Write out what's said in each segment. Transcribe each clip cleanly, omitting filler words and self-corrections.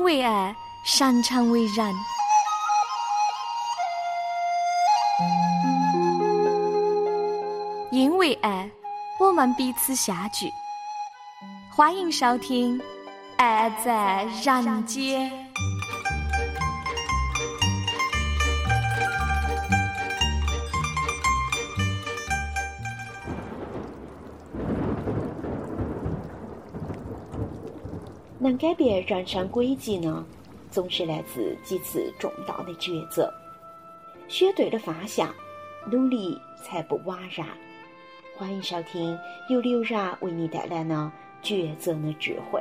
为爱，擅长为人。因为爱，我们彼此相聚。欢迎收听《爱在人间》。 能改变人生轨迹呢，总是来自几次重大的抉择。选对了方向，努力才不枉然。欢迎收听由刘然为你带来的抉择的智慧。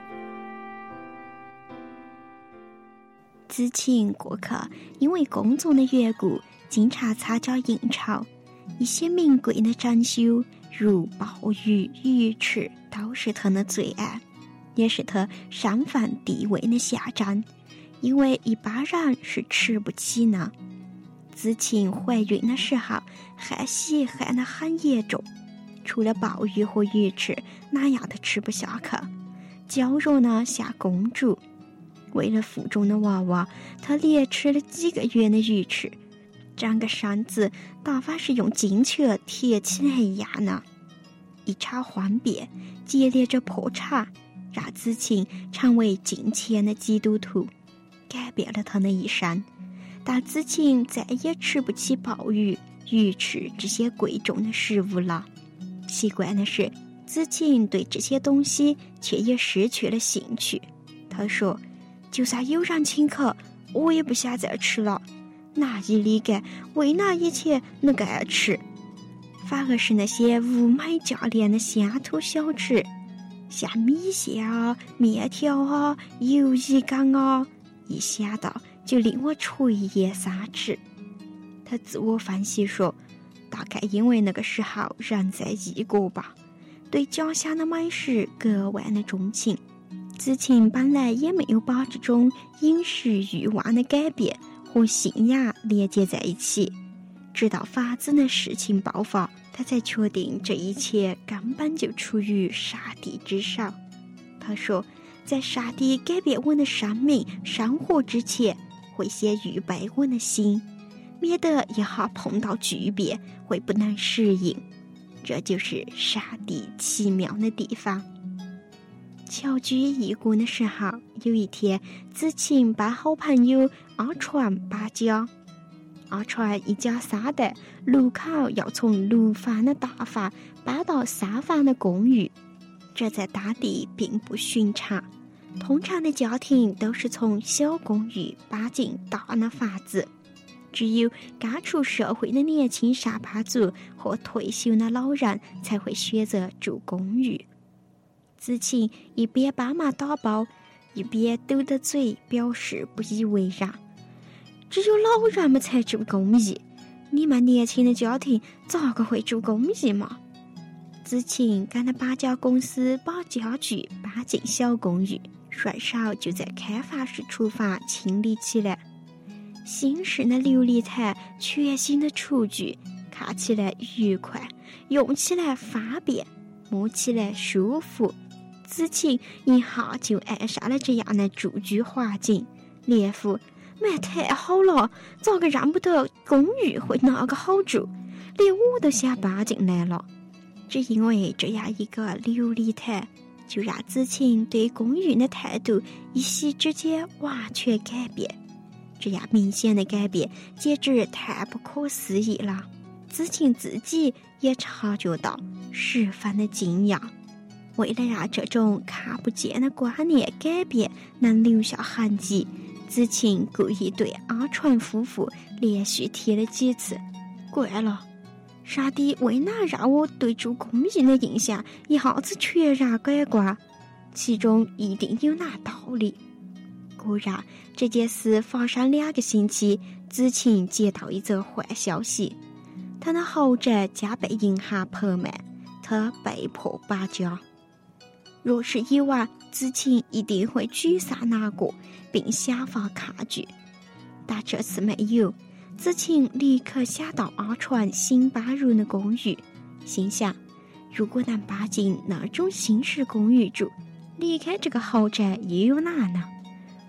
知青过客因为工作的缘故，经常参加应酬。一些名贵的珍馐，如鲍鱼、鱼翅，都是他的最爱，也是他身份地位的象征，因为一般人是吃不起呢。知青怀孕的时候，汗喜汗得很严重，除了鲍鱼和鱼翅，哪样都吃不下去，娇弱呢像公主。为了腹中的娃娃，她连吃了几个月的鱼翅，整个身子大法是用金球贴起来一样呢。一场幻变，接连着破产，让知青成为金钱的基督徒，改变了他的一生。但知青再也吃不起鲍鱼、鱼翅这些贵重的食物了。奇怪的是，知青对这些东西却也失去了兴趣。他说，就算有人请客，我也不想再吃了，哪一里干，为哪一切能够爱吃。反而是那些物美价廉的乡土小吃，像米线啊、面条啊、油衣干啊，一想到就令我垂涎三尺。他自我分析说，大概因为那个时候人在异国吧，对家乡的美食格外的钟情。知青本来也没有把这种饮食欲望的改变和信仰连接在一起，直到法子的事情爆发，他才确定这一切根本就出于上帝之手。他说，在上帝改变我的生命生活之前，会先预备我的心，免得一下碰到巨变会不能适应。这就是上帝奇妙的地方。侨居异国的时候，有一天，知青帮好朋友阿传搬家。阿传一家三代6口要从6房的大房搬到3房的公寓，这在当地并不寻常。通常的家庭都是从小公寓搬进大的房子，只有刚出社会的年轻上班族和退休的老人才会选择住公寓。知青一边帮忙打包，一边嘟着嘴表示不以为然。只有老人们才住公寓，你们年轻的家庭咋个会住公寓嘛？知青跟着搬家公司把家具搬进小公寓，顺手就在开放式厨房清理起来。新式的琉璃台，全新的厨具，看起来愉快，用起来方便，摸起来舒服。知青一下就爱上了这样的住居环境，连呼妈太好了，咋个认不得公寓会那个好住，连我都想搬进来了。只因为这样一个琉璃台，就让知青对公寓的态度一夕之间完全改变。这样明显的改变简直太不可思议了，知青自己也察觉到，十分的惊讶。为了让这种看不见的观念改变能留下痕迹，知青故意对阿传夫妇连续提了几次，怪了，上帝为哪让我对住公寓的印象一下子全然改观，其中一定有那道理。果然，这件事发生2个星期，知青接到一则坏消息，他的豪宅将被银行拍卖，他被迫搬家。若是以往，知青一定会沮丧难过，并想法抗拒，但这次没有。知青立刻想到阿传新搬入的公寓，心想，如果能搬进那种新式公寓住，离开这个豪宅又有哪呢？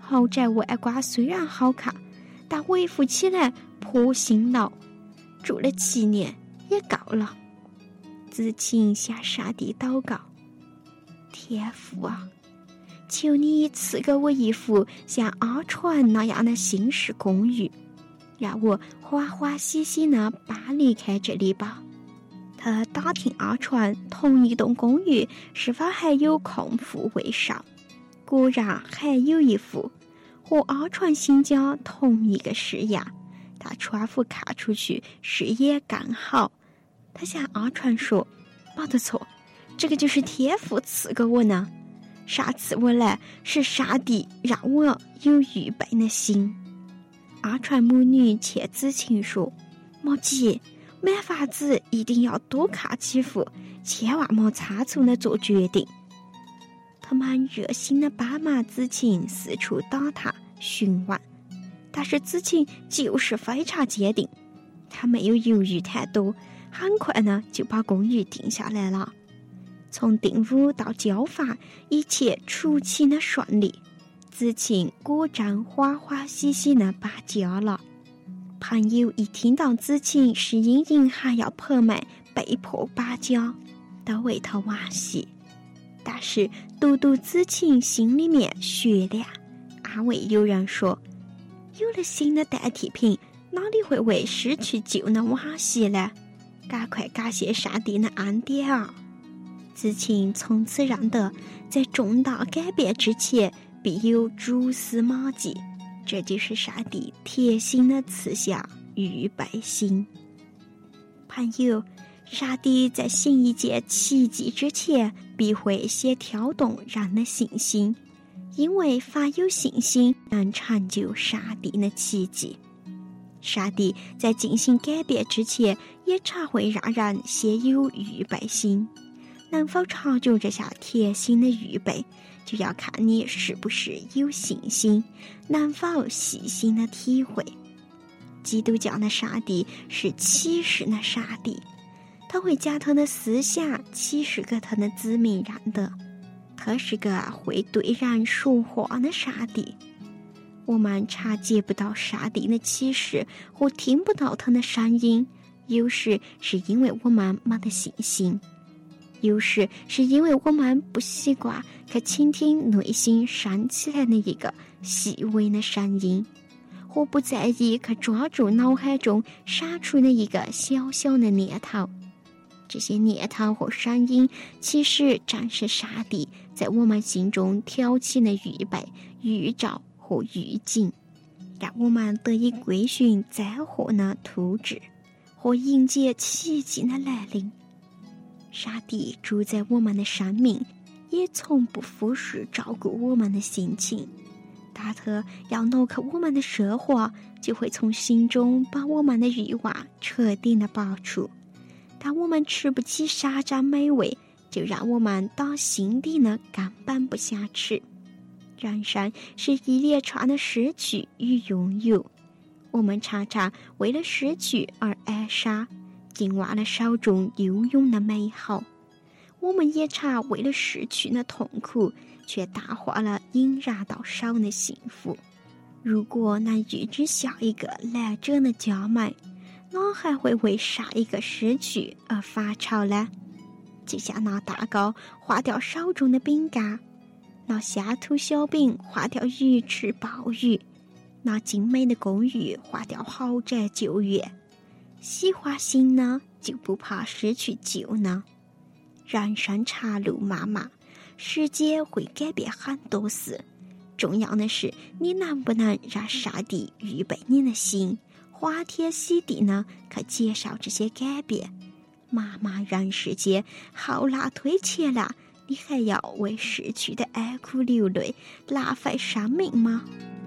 豪宅外观虽然好看，但维护起来颇辛劳，住了7年也够了。子晴向上帝祷告：天父啊，求你赐给我一幅像阿传那样的新式公寓，让我欢欢喜喜地搬离开这里吧。他打听阿传同一栋公寓是否还有空户未上，果然还有一户，和阿传新家同一个式样。他窗户看出去视野刚好。他向阿传说：没得错，这个就是天父赐给我呢。上次我来是上帝让我有预备的心。阿传母女劝子晴说：莫急，没法子，一定要多看几户，千万莫仓促地做决定。他们热心地帮忙子晴四处打探询问，但是子晴就是非常坚定，他没有犹豫太多，很快呢就把公寓定下来了。从订屋到交房，一切出奇的顺利。子晴果真欢欢喜喜地搬家了。朋友一听到子晴是因银行要拍卖被迫搬家，都为他惋惜。但是独独子晴心里面雪亮，安慰有人说：有了新的代替品，哪里会为失去旧的惋惜呢？赶快感谢上帝的恩典啊！子晴从此认得，在重大改变之前必有蛛丝马迹，这就是上帝贴心的赐下预备心。朋友，上帝在行一件奇迹之前，必会先挑动人的信心，因为凡有信心能成就上帝的奇迹。上帝在进行改变之前，也常会让人先有预备心。能否成就这项贴心的预备，就要看你是不是有信心，能否细心的体会。基督教的上帝是启示的上帝，他会将他的思想启示给他的子民认得，他是个会对人说话的上帝。我们常接不到上帝的启示，或听不到他的声音，有时是因为我们没得信心，有时是因为我们不习惯去倾听内心升起来的一个细微的声音，或不在意去抓住脑海中闪出的一个小小的念头。这些念头和声音，其实正是上帝在我们心中挑起的预备、预兆和预警，让我们得以归寻灾祸的突至，和迎接奇迹的来临。上帝住在我们的生命，也从不忽视照顾我们的心情。当他要挪开我们的奢华，就会从心中把我们的欲望彻底的拔除。当我们吃不起山珍美味，就让我们到心底呢根本不想吃。人生是一连串的失去与拥有，我们常常为了失去而哀伤，竟忘了手中拥有的美好。我们也常为了失去的痛苦，却淡化了引然到手的幸福。如果能预知下一个来者的佳美，哪还会为上一个失去而发愁呢？就像拿蛋糕划掉手中的饼干，拿乡土小饼划掉鱼翅鲍鱼，拿精美的公寓划掉豪宅旧院。喜欢新呢，就不怕失去旧呢。人生长路漫漫，世界会改变很多事，重要的是你能不能让上帝预备你的心，欢天喜地呢去接受这些改变。漫漫人世间，后浪推前浪，你还要为逝去的哀哭流泪，浪费生命吗？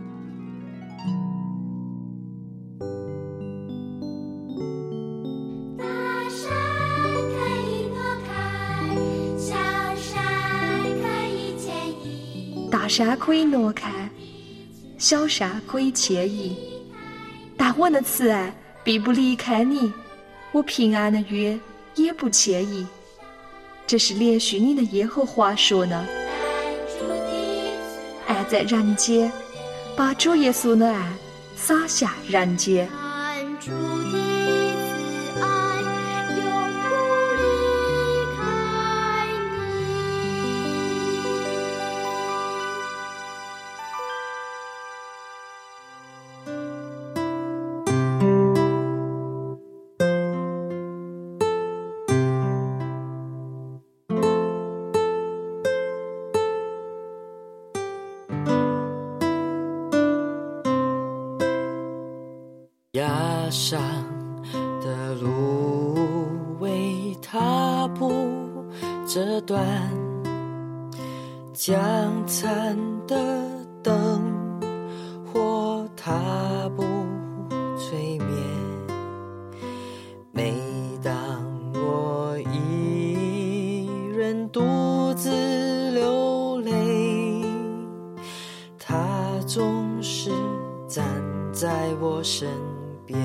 大山可以挪开，小山可以迁移，但我的慈爱必不离开你，我平安的约也不迁移。这是连续你的耶和华说呢。爱在人间， 把主耶稣的爱洒下人间。 主的慈爱永不离开崖上的路为踏步这段，将残的灯或踏步催眠。每当我一人独自流泪，他总是站在我身边。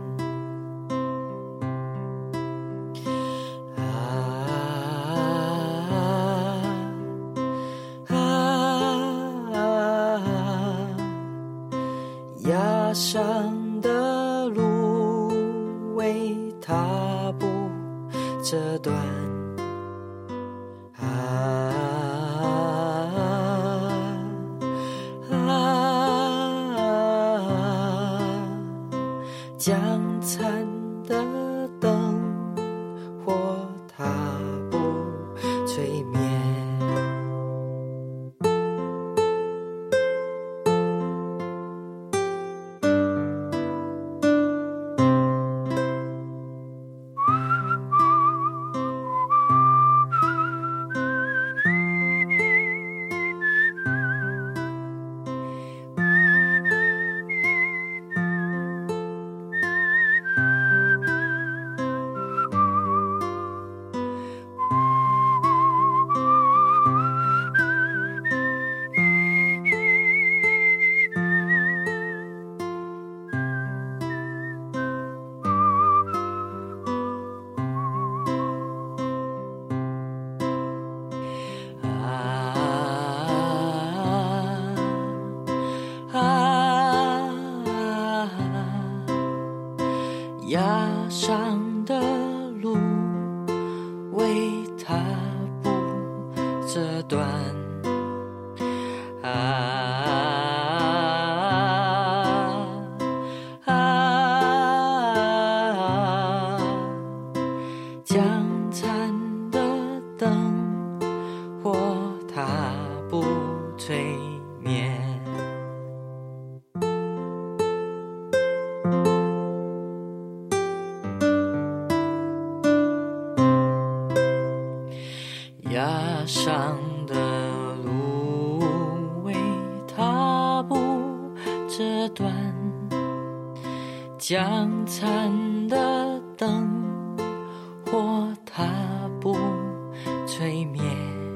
崖上的路为踏步这段，将残的灯或踏步催眠。崖上的路为踏步这段，将残的灯或踏步催眠。崖上的路为踏步这段，将残的灯或踏步催眠。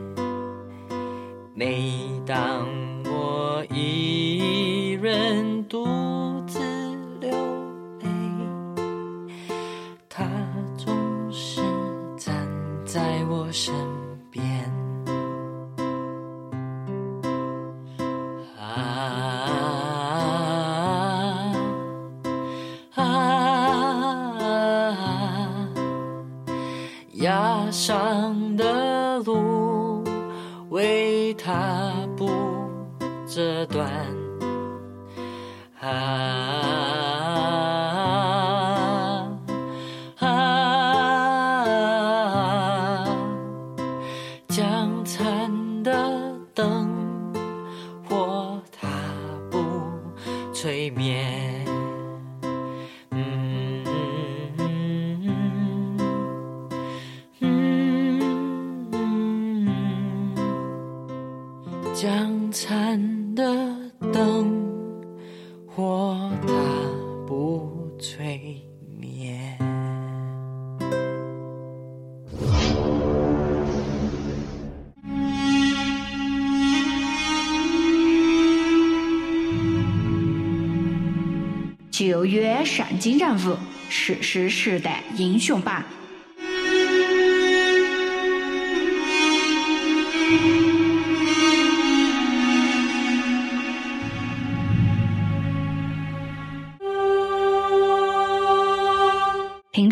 每当我一人独自流泪，他总是站在我身边。崖上的路为踏步这段，将残的灯或踏步催眠。将残的灯或踏步催眠。 旧约圣经人物，史诗时代英雄版。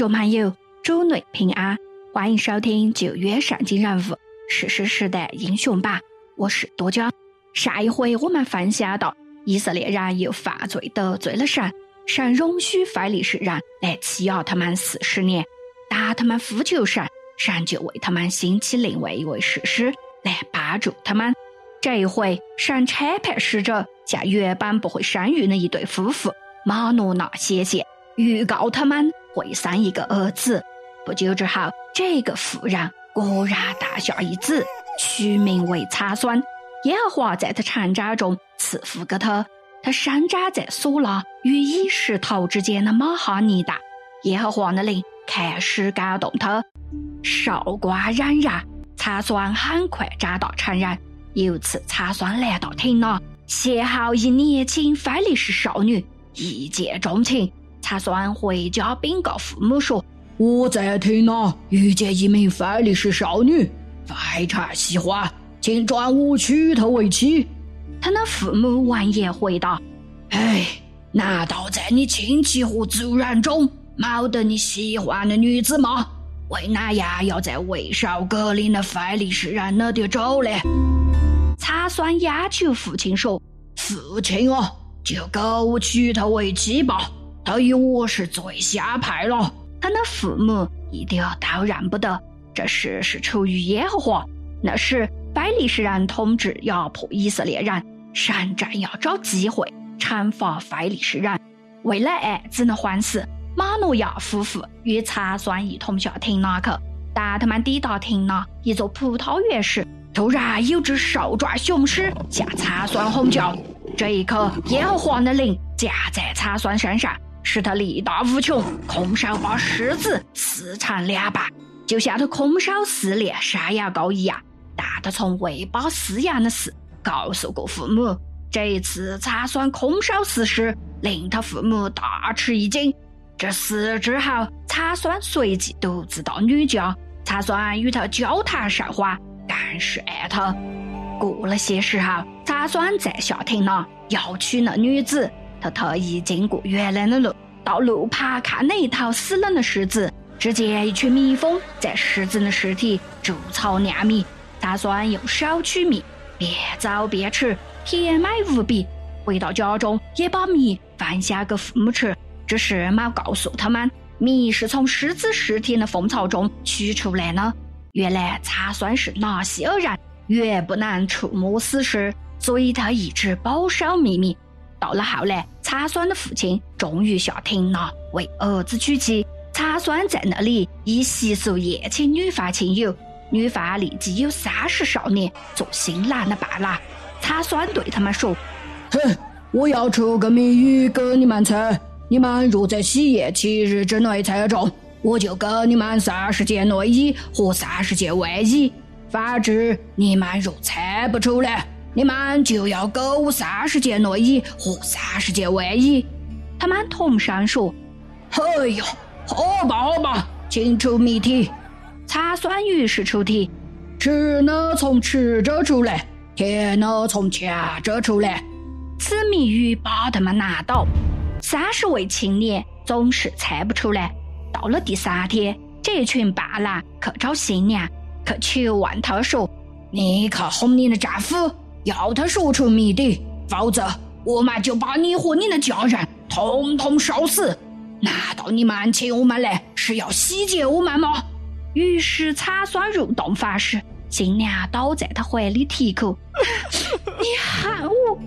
众朋友，主内平安，欢迎收听9月圣经人物史诗时代英雄榜，我是多江。上一回我们分享到，以色列人又犯罪得罪了神，神容许非利士人来欺压他们40年，当他们呼求神，神就为他们兴起另外一位士师来帮助他们。这一回，神差派使者向原本不会生育的一对夫妇马诺纳显现，预告他们会生一个儿子。不久之后，这个妇人果然诞下一子，取名为参孙。耶和华在他成长中赐福给他，他生长在索拉与以实头之间的马哈尼达。耶和华的灵开始感动他，少瓜冉冉，参孙很快长大成人。有次参孙来到亭那，邂逅一年轻非利士少女，一见钟情。参孙回家禀告父母说，我在亭那遇见一名非利士少女，非常喜欢，请转我娶她为妻。他的父母闻言回答，难道在你亲戚和族人中没得你喜欢的女子吗？为哪样要在未受割礼的非利士人那里走呢？参孙要求父亲说，父亲啊，就给我娶她为妻吧，她与我是最相配了。他的父母一点都认不得，这事是出于耶和华。那时非利士人统治压迫以色列人，神正要找机会惩罚非利士人。为了儿子的欢事，马诺亚夫妇与参孙一同下亭那去。当他们抵达亭那一座葡萄园时，突然有只兽状雄狮向参孙吼叫。这一刻，耶和华的灵降在参孙身上，使他力大无穷，空手把狮子撕成2半，就像他空手撕裂山羊羔一样。但他从未把撕羊的事告诉过父母。这一次参孙空手撕狮，令他父母大吃一惊。这事之后，参孙随即独自到女家，参孙与他交谈甚欢，更是爱他。过了些时候，参孙在下亭那要娶那女子，他特意经过原来的路，到路旁看那一头死了的狮子，只见一群蜜蜂在狮子的尸体筑巢酿蜜。参孙用手取蜜，边走边吃，甜美无比。回到家中，也把蜜分享给父母吃，只是没告诉他们，蜜是从狮子尸体的蜂巢中取出来的。原来参孙是拿西尔人，绝不能触摸死尸，所以他一直保守秘密。到了后来，参孙的父亲终于下亭那为儿子娶妻。参孙在那里以习俗宴请女方亲友，女方立即有30少年做新郎的伴郎。参孙对他们说，我要出个谜语给你们猜，你们若在喜宴7日之内猜中，我就给你们30件内衣和30件外衣，反之你们若猜不出来，你们就要给我30件内衣和30件外衣。他们同声说，好吧，请出谜题。参孙于是出题，吃呢从吃着出来，甜呢从强着出来。此谜语把他们难倒，30位青年总是猜不出来。到了第3天，这群伴郎去找新娘，去求问他说，你可哄你的丈夫，要他说出谜底，否则我们就把你和你的家人统统烧死。难道你们请我们来是要洗劫我们吗？于是参孙入洞发誓，新娘倒在他怀里啼哭，你喊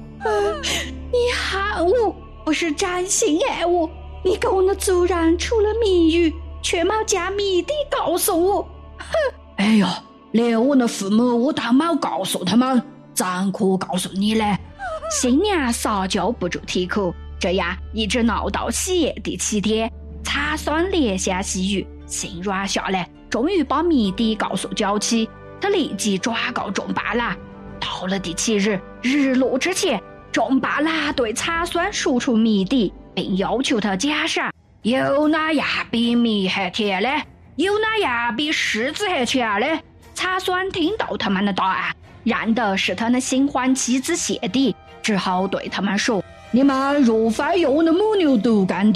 我，我是真心爱我，你跟我的族人出了谜语，却没将谜底告诉我。哎呀，连我的父母我都没告诉他们，怎可告诉你呢？新娘撒娇不住啼哭。这样一直闹到喜宴第7天，参孙怜香惜玉，心软下来，终于把谜底告诉娇妻。他立即转告众伴郎。到了第7日，日落之前，众伴郎对参孙说出谜底，并要求他奖赏。有哪样比蜜还甜呢？有哪样比狮子还强呢？参孙听到他们的答案，认得是他的新婚妻子谢底，只好对他们说，你们若非用我的母牛犊耕的，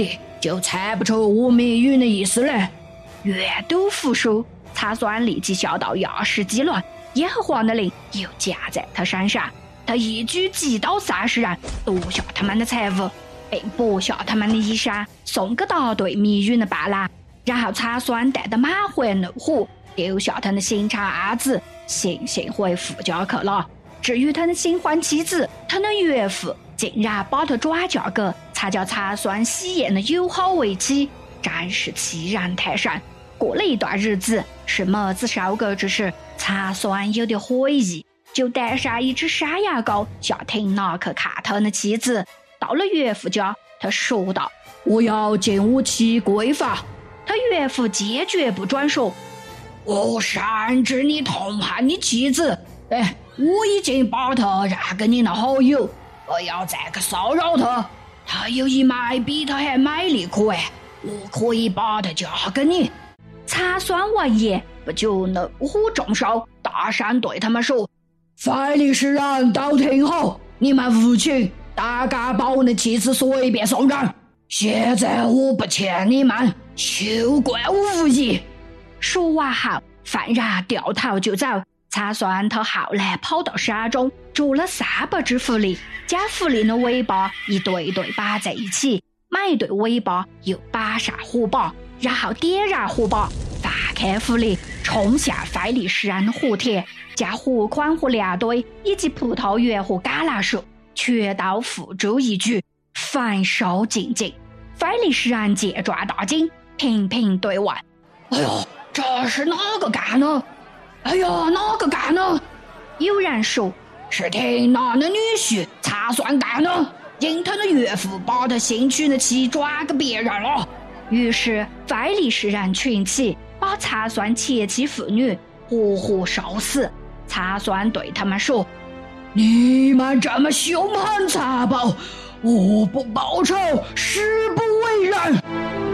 就猜不出我谜语的意思嘞。阅读服输，查算立即笑到牙齿激乱，耶和华的灵又加在他身上，他一举击倒30人，夺下他们的财物，并剥下他们的衣裳，送给答对谜语的伴郎。然后查算带着满怀怒火，丢下他的心肠儿子，悻悻回父家去了。至于他的新婚妻子，他的岳父竟然把他转嫁给才叫查算喜宴的友好为妻，真是凄然太甚。过了一段日子，是麦子收割之时，查算有点悔意，就带上一只山羊羔下亭拿去看他的妻子。到了岳父家，他说道：“我要见我妻闺房。”他岳父坚决不准说：“我深知你痛恨你妻子，我已经把她让给你的好友，不要再去骚扰她。她有一枚比她还美丽可爱，我可以把她嫁给你。”查算闻言，不就怒火中烧，大声对他们说：“非利士人都听好，你们无情，胆敢把我的妻子随便送人。现在我不欠你们，休怪我无义。”说完后，犯人掉头就走。查算他后来跑到山中，捉了300只狐狸，将狐狸的尾巴一对对摆在一起，每一对尾巴又摆上火把，然后点燃火把，放开狐狸，冲向非利士人的火田，将火捆和粮堆以及葡萄园和橄榄树全都付诸一举，焚烧尽尽。非利士人见状大惊，频频对问：“哎呦，这是哪个干呢？哎呀，哪个干呢？”有人说是亭拿的女婿查算干的，因他的岳父把他新娶的妻转给别人了。于是非利士人群起，把查算前妻妇女活活烧死。查算对他们说：“你们这么凶狠残暴，我不报仇，誓不为人。”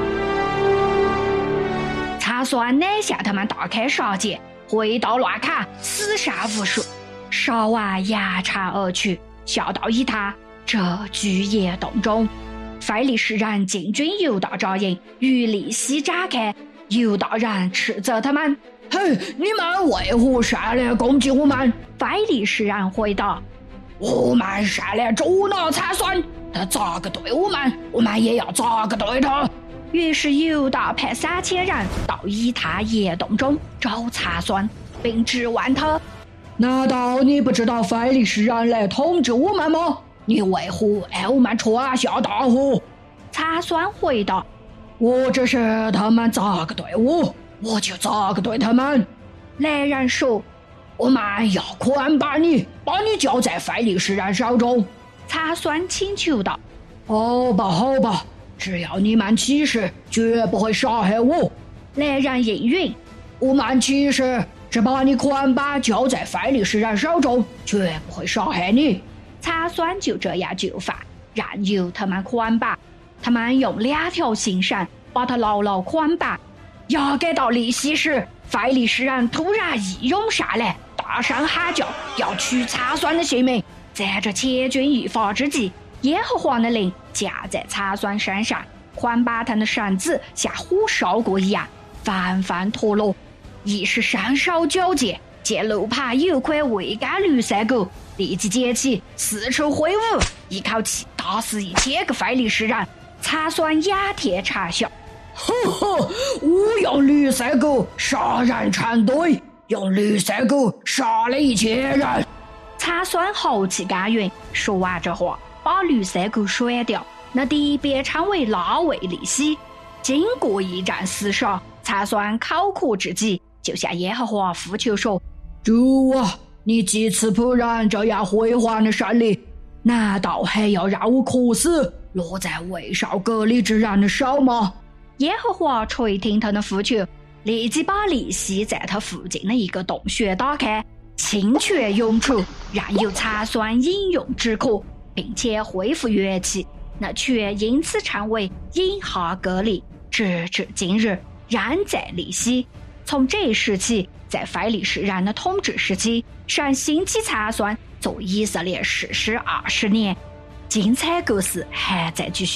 查算乃向他们大开杀戒，挥刀乱砍，死伤无数。烧完扬长而去，笑道一叹，这巨野洞中。非利士人进军犹大扎营，与利希展开。犹大人斥责他们：“嘿，你们为何上来攻击我们？”非利士人回答：“我们上来捉拿查算，他咋个对我们，我们也要咋个对他。”于是犹大派3000人到以太野洞中找查算，并质问他：“难道你不知道非利士人来统治我们吗？你为何爱我们传下大祸？”查算回答：“我只是他们咋个对我，我就咋个对他们。”来人说：“我们要捆绑你，把你交在非利士人手中。”查算请求道：“好吧，好吧，只要你们起誓，绝不会杀害我。”来人应允：“我们起誓，只把你捆绑交在非利士人手中，绝不会杀害你。”查算就这样就范，任由他们捆绑。他们用2条新绳把他牢牢捆绑。押解到利希时，非利士人突然一涌上来，大声喊叫，要取查算的性命。在这千钧一发之际，耶和华的灵降在查算身上，捆绑他的绳子像火烧过一样纷纷脱落。一时身手矫健，见路旁有块未干绿色狗，立即捡起，四处挥舞，一口气打死1000个非利士人。查算仰天长啸：“呵呵，我用绿色狗杀人成堆，用绿色狗杀了1000人。”查算豪气干云，说完这话，把绿色狗甩掉。那地便称为拉维利希。经过一战厮杀，查算口渴至极，就向耶和华呼求说：“主啊，你既赐仆人这样辉煌的胜利，难道还要让我渴死，落在未受割礼之人的手吗？”耶和华垂听他的呼求，立即把利希在他附近的一个洞穴打开，清泉涌出，任由查算饮用止渴，并且恢复元气。那泉因此称为饮哈割礼，直至今日仍在利希。从这一时起，在非利士人的统治时期，神兴起查算做以色列士师20年。精彩故事还在继续，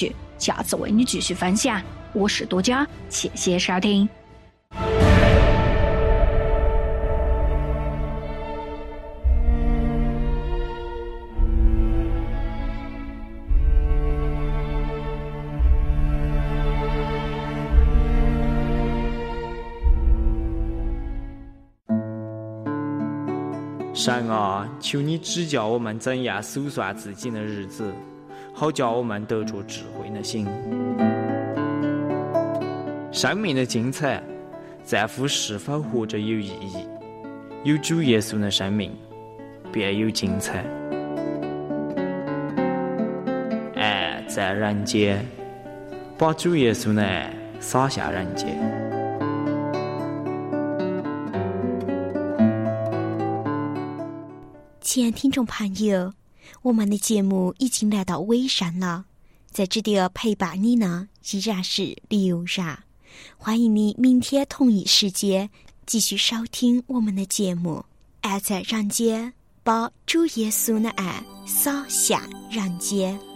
下次为你继续分享。我是多佳，谢谢收听。 神啊，求你指教我们怎样数算自己的日子，好叫我们得着智慧的心。生命的精彩在乎是否活着有意义，有主耶稣的生命便有精彩。爱在人间，把主耶稣的爱洒下人间。 亲爱听众朋友，我们的节目已经来到尾声了，在这里陪伴你呢依然是刘然。欢迎你明天同一时间继续收听我们的节目。爱在人间，把主耶稣的爱洒下人间。